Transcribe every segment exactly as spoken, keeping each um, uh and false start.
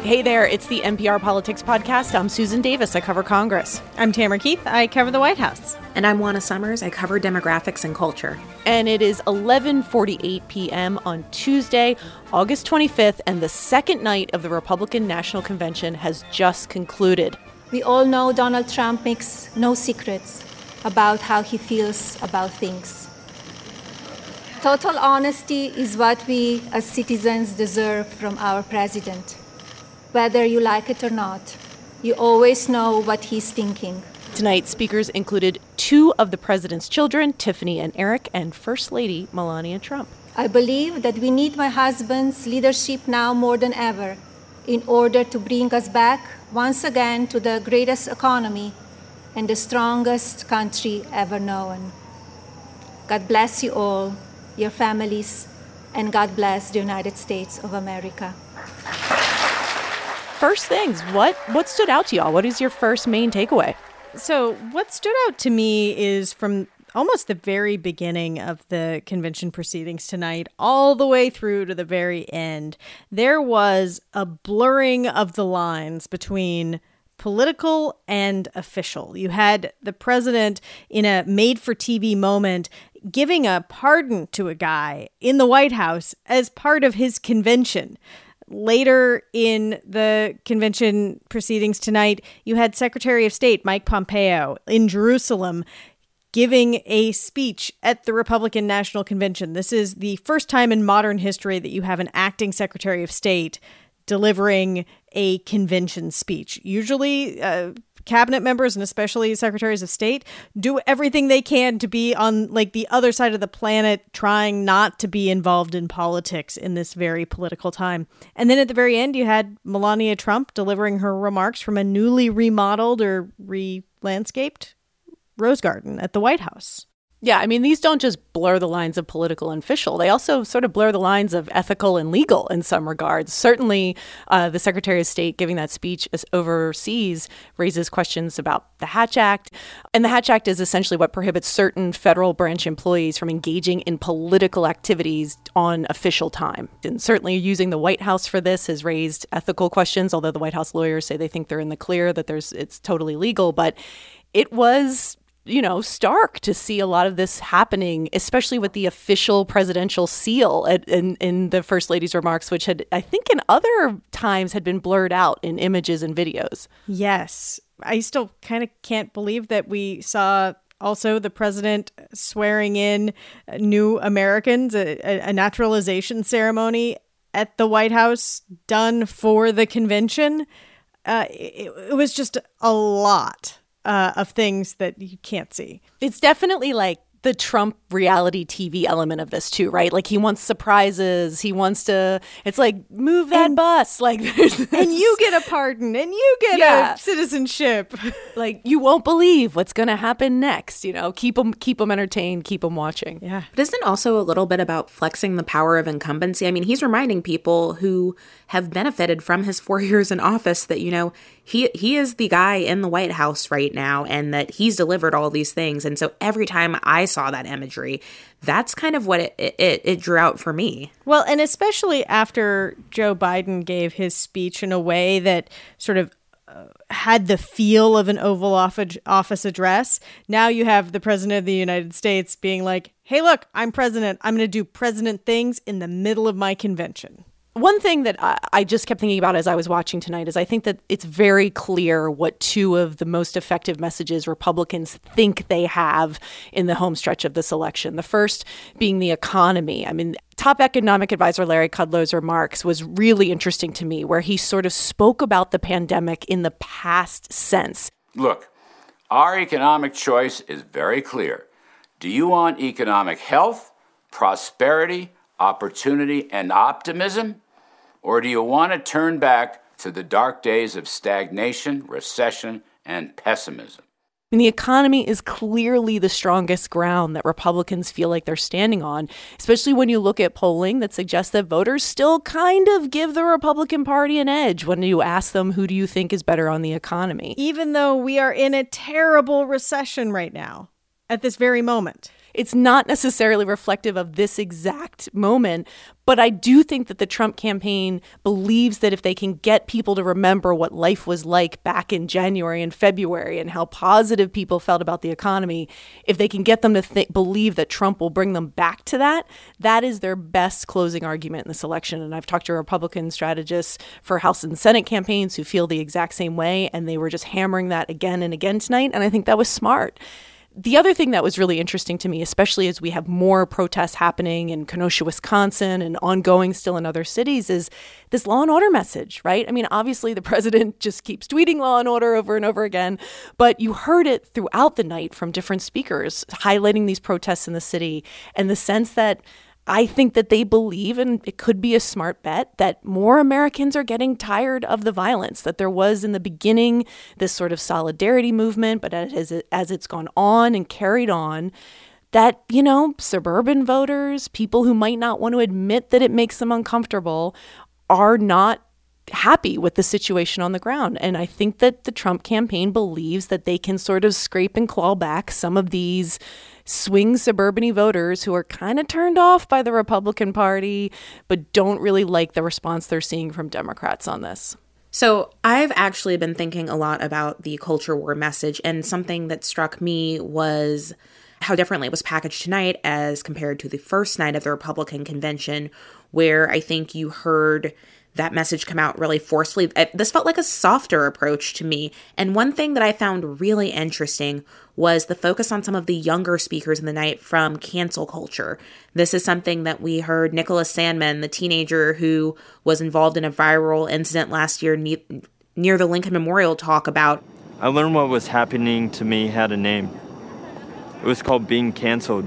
Hey there, it's the N P R Politics Podcast. I'm Susan Davis. I cover Congress. I'm Tamara Keith. I cover the White House. And I'm Juana Summers. I cover demographics and culture. And it is eleven forty-eight p.m. on Tuesday, August twenty-fifth, and the second night of the Republican National Convention has just concluded. We all know Donald Trump makes no secrets about how he feels about things. Total honesty is what we as citizens deserve from our president. Whether you like it or not, you always know what he's thinking. Tonight, speakers included two of the president's children, Tiffany and Eric, and First Lady Melania Trump. I believe that we need my husband's leadership now more than ever in order to bring us back once again to the greatest economy and the strongest country ever known. God bless you all, your families, and God bless the United States of America. First things, what what stood out to y'all? What is your first main takeaway? So what stood out to me is from almost the very beginning of the convention proceedings tonight, all the way through to the very end, there was a blurring of the lines between political and official. You had the president in a made-for-T V moment giving a pardon to a guy in the White House as part of his convention. Later in the convention proceedings tonight, you had Secretary of State Mike Pompeo in Jerusalem giving a speech at the Republican National Convention. This is the first time in modern history that you have an acting Secretary of State delivering a convention speech. Usually, uh, cabinet members and especially secretaries of state do everything they can to be on like the other side of the planet, trying not to be involved in politics in this very political time. And then at the very end, you had Melania Trump delivering her remarks from a newly remodeled or re-landscaped Rose Garden at the White House. Yeah, I mean, these don't just blur the lines of political and official. They also sort of blur the lines of ethical and legal in some regards. Certainly, uh, the Secretary of State giving that speech overseas raises questions about the Hatch Act. And the Hatch Act is essentially what prohibits certain federal branch employees from engaging in political activities on official time. And certainly using the White House for this has raised ethical questions, although the White House lawyers say they think they're in the clear, that there's it's totally legal. But it was, you know, stark to see a lot of this happening, especially with the official presidential seal at, in, in the First Lady's remarks, which had, I think in other times had been blurred out in images and videos. Yes. I still kind of can't believe that we saw also the president swearing in new Americans, a, a naturalization ceremony at the White House done for the convention. Uh, it, it was just a lot. Uh, of things that you can't see. It's definitely like the Trump reality T V element of this too, right? Like he wants surprises. He wants to, it's like, move that and, bus. Like, and you get a pardon and you get yeah. a citizenship. Like, you won't believe what's going to happen next. You know, keep them, keep them entertained, keep them watching. Yeah. But isn't it also a little bit about flexing the power of incumbency? I mean, he's reminding people who have benefited from his four years in office that, you know, he he is the guy in the White House right now and that he's delivered all these things. And so every time I saw that imagery, that's kind of what it, it, it drew out for me. Well, and especially after Joe Biden gave his speech in a way that sort of uh, had the feel of an Oval Office address. Now you have the president of the United States being like, hey, look, I'm president. I'm going to do president things in the middle of my convention. One thing that I just kept thinking about as I was watching tonight is I think that it's very clear what two of the most effective messages Republicans think they have in the home stretch of this election. The first being the economy. I mean, top economic advisor Larry Kudlow's remarks was really interesting to me, where he sort of spoke about the pandemic in the past sense. Look, our economic choice is very clear. Do you want economic health, prosperity, opportunity, and optimism? Or do you want to turn back to the dark days of stagnation, recession, and pessimism? I mean, the economy is clearly the strongest ground that Republicans feel like they're standing on, especially when you look at polling that suggests that voters still kind of give the Republican Party an edge when you ask them, who do you think is better on the economy? Even though we are in a terrible recession right now, at this very moment. it's not necessarily reflective of this exact moment. But I do think that the Trump campaign believes that if they can get people to remember what life was like back in January and February and how positive people felt about the economy, if they can get them to th- believe that Trump will bring them back to that, that is their best closing argument in this election. And I've talked to Republican strategists for House and Senate campaigns who feel the exact same way, and they were just hammering that again and again tonight. And I think that was smart. The other thing that was really interesting to me, especially as we have more protests happening in Kenosha, Wisconsin, and ongoing still in other cities, is this law and order message, right? I mean, obviously the president just keeps tweeting law and order over and over again, but you heard it throughout the night from different speakers highlighting these protests in the city and the sense that I think that they believe, and it could be a smart bet, that more Americans are getting tired of the violence, that there was in the beginning this sort of solidarity movement, but as, it, as it's gone on and carried on, that, you know, suburban voters, people who might not want to admit that it makes them uncomfortable, are not happy with the situation on the ground. And I think that the Trump campaign believes that they can sort of scrape and claw back some of these swing suburban voters who are kind of turned off by the Republican Party, but don't really like the response they're seeing from Democrats on this. So I've actually been thinking a lot about the culture war message, and something that struck me was how differently it was packaged tonight as compared to the first night of the Republican convention, where I think you heard that message come out really forcefully. This felt like a softer approach to me. And one thing that I found really interesting was the focus on some of the younger speakers in the night from cancel culture. This is something that we heard Nicholas Sandmann, the teenager who was involved in a viral incident last year ne- near the Lincoln Memorial, talk about. I learned what was happening to me had a name. It was called being canceled,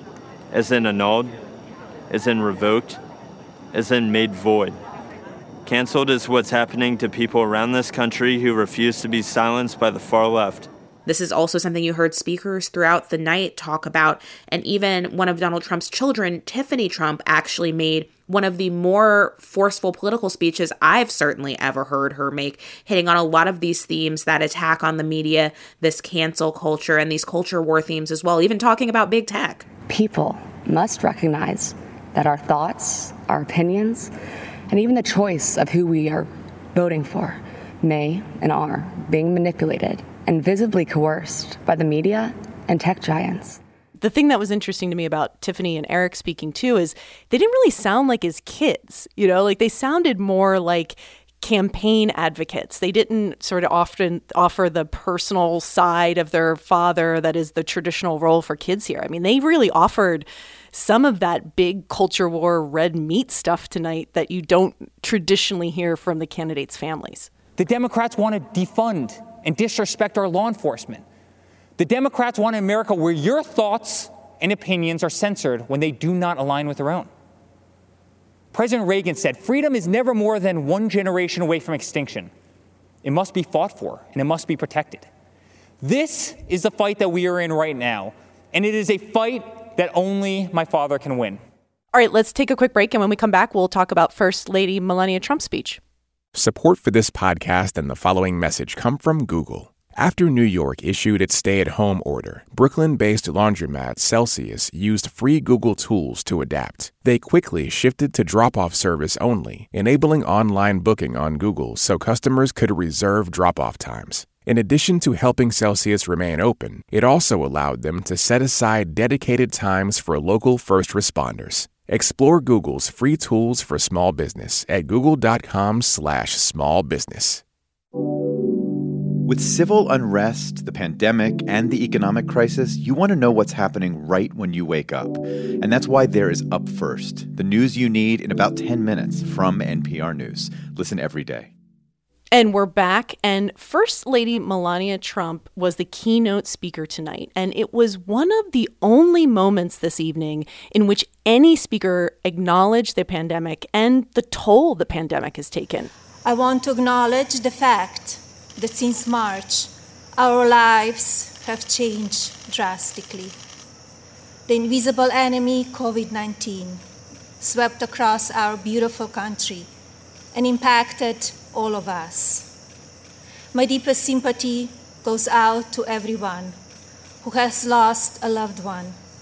as in annulled, as in revoked, as in made void. Canceled is what's happening to people around this country who refuse to be silenced by the far left. This is also something you heard speakers throughout the night talk about. And even one of Donald Trump's children, Tiffany Trump, actually made one of the more forceful political speeches I've certainly ever heard her make, hitting on a lot of these themes, that attack on the media, this cancel culture, and these culture war themes as well, even talking about big tech. People must recognize that our thoughts, our opinions, and even the choice of who we are voting for may and are being manipulated and visibly coerced by the media and tech giants. The thing that was interesting to me about Tiffany and Eric speaking too is they didn't really sound like his kids, you know, like they sounded more like campaign advocates. They didn't sort of often offer the personal side of their father that is the traditional role for kids here. I mean, they really offered some of that big culture war red meat stuff tonight that you don't traditionally hear from the candidates' families. The Democrats want to defund and disrespect our law enforcement. The Democrats want an America where your thoughts and opinions are censored when they do not align with their own. President Reagan said, freedom is never more than one generation away from extinction. It must be fought for, and it must be protected. This is the fight that we are in right now, and it is a fight that only my father can win. All right, let's take a quick break, and when we come back, we'll talk about First Lady Melania Trump's speech. Support for this podcast and the following message come from Google. After New York issued its stay-at-home order, Brooklyn-based laundromat Celsius used free Google tools to adapt. They quickly shifted to drop-off service only, enabling online booking on Google so customers could reserve drop-off times. In addition to helping Celsius remain open, it also allowed them to set aside dedicated times for local first responders. Explore Google's free tools for small business at google.com slash small business. With civil unrest, the pandemic, and the economic crisis, you want to know what's happening right when you wake up. And that's why there is Up First, the news you need in about ten minutes from N P R News. Listen every day. And we're back, and First Lady Melania Trump was the keynote speaker tonight, and it was one of the only moments this evening in which any speaker acknowledged the pandemic and the toll the pandemic has taken. I want to acknowledge the fact that since March, our lives have changed drastically. The invisible enemy, COVID nineteen, swept across our beautiful country and impacted all of us. My deepest sympathy goes out to everyone who has lost a loved one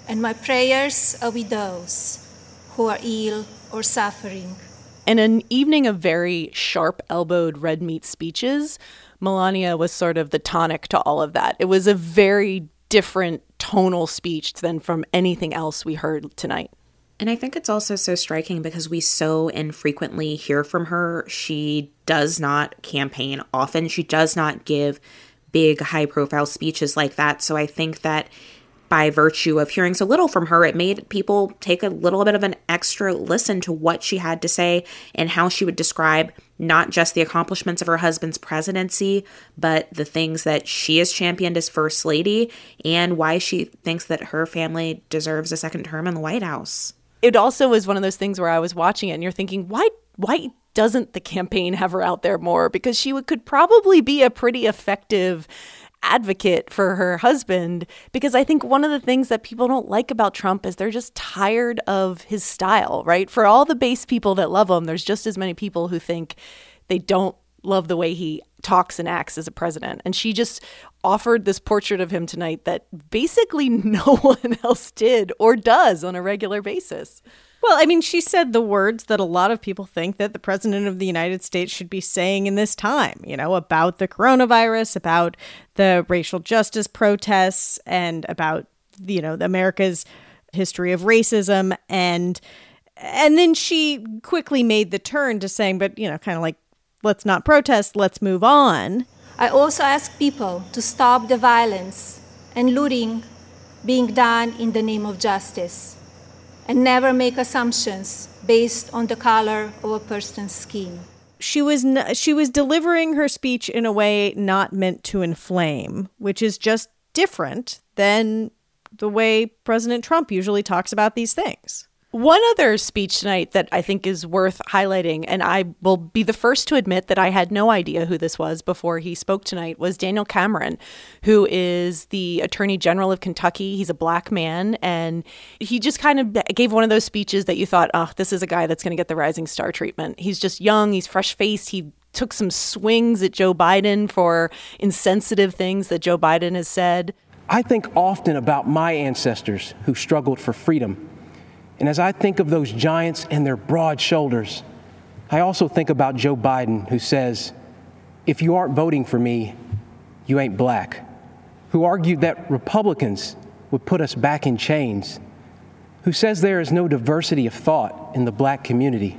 and my prayers are with those who are ill or suffering. In an evening of very sharp-elbowed red meat speeches, Melania was sort of the tonic to all of that. It was a very different tonal speech than from anything else we heard tonight. And I think it's also so striking because we so infrequently hear from her. She does not campaign often. She does not give big, high-profile speeches like that. So I think that by virtue of hearing so little from her, it made people take a little bit of an extra listen to what she had to say and how she would describe not just the accomplishments of her husband's presidency, but the things that she has championed as First Lady and why she thinks that her family deserves a second term in the White House. It also was one of those things where I was watching it and you're thinking, why, why doesn't the campaign have her out there more? Because she would, could probably be a pretty effective advocate for her husband, because I think one of the things that people don't like about Trump is they're just tired of his style, right? For all the base people that love him, there's just as many people who think they don't love the way he talks and acts as a president. And she just offered this portrait of him tonight that basically no one else did or does on a regular basis. Well, I mean, she said the words that a lot of people think that the president of the United States should be saying in this time, you know, about the coronavirus, about the racial justice protests, and about, you know, America's history of racism. And and then she quickly made the turn to saying, but, you know, kind of like, let's not protest, let's move on. I also ask people to stop the violence and looting being done in the name of justice, and never make assumptions based on the color of a person's skin. She was n- she was delivering her speech in a way not meant to inflame, which is just different than the way President Trump usually talks about these things. One other speech tonight that I think is worth highlighting, and I will be the first to admit that I had no idea who this was before he spoke tonight, was Daniel Cameron, who is the Attorney General of Kentucky. He's a black man, and he just kind of gave one of those speeches that you thought, oh, this is a guy that's going to get the rising star treatment. He's just young, he's fresh-faced, he took some swings at Joe Biden for insensitive things that Joe Biden has said. I think often about my ancestors who struggled for freedom. And as I think of those giants and their broad shoulders, I also think about Joe Biden, who says, if you aren't voting for me, you ain't black, who argued that Republicans would put us back in chains, who says there is no diversity of thought in the black community.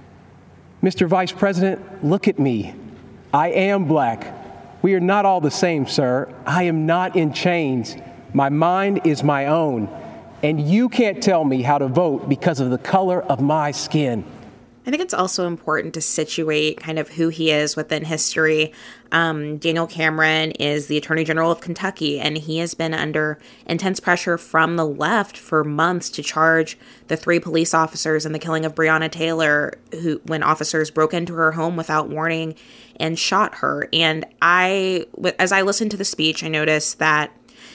Mister Vice President, look at me. I am black. We are not all the same, sir. I am not in chains. My mind is my own. And you can't tell me how to vote because of the color of my skin. I think it's also important to situate kind of who he is within history. Um, Daniel Cameron is the Attorney General of Kentucky, and he has been under intense pressure from the left for months to charge the three police officers in the killing of Breonna Taylor, who, when officers broke into her home without warning and shot her. And I, as I listened to the speech, I noticed that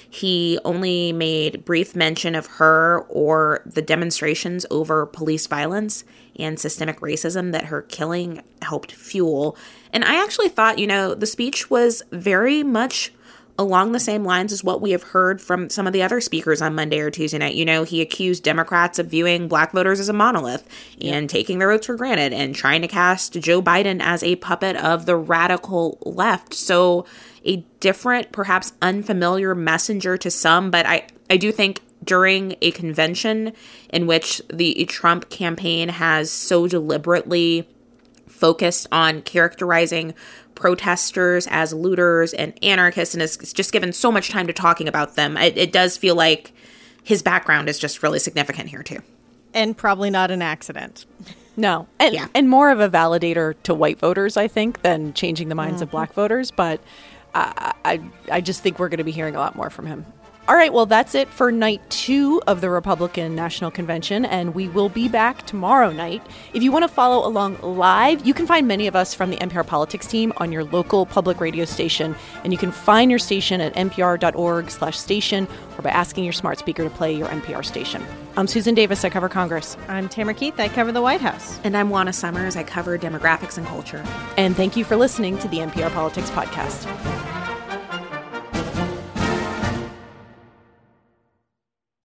he only made brief mention of her or the demonstrations over police violence and systemic racism that her killing helped fuel. And I actually thought, you know, the speech was very much along the same lines as what we have heard from some of the other speakers on Monday or Tuesday night. You know, he accused Democrats of viewing black voters as a monolith and yeah. taking their votes for granted and trying to cast Joe Biden as a puppet of the radical left. So a different, perhaps unfamiliar messenger to some, but I, I do think during a convention in which the Trump campaign has so deliberately focused on characterizing protesters as looters and anarchists and has just given so much time to talking about them, it, it does feel like his background is just really significant here too. And probably not an accident. No. And, yeah. and more of a validator to white voters, I think, than changing the minds mm-hmm. of black voters. But I, I, I just think we're going to be hearing a lot more from him. All right, well, that's it for night two of the Republican National Convention, and we will be back tomorrow night. If you want to follow along live, you can find many of us from the N P R Politics team on your local public radio station, and you can find your station at npr.org slash station or by asking your smart speaker to play your N P R station. I'm Susan Davis. I cover Congress. I'm Tamara Keith. I cover the White House. And I'm Juana Summers. I cover demographics and culture. And thank you for listening to the N P R Politics Podcast.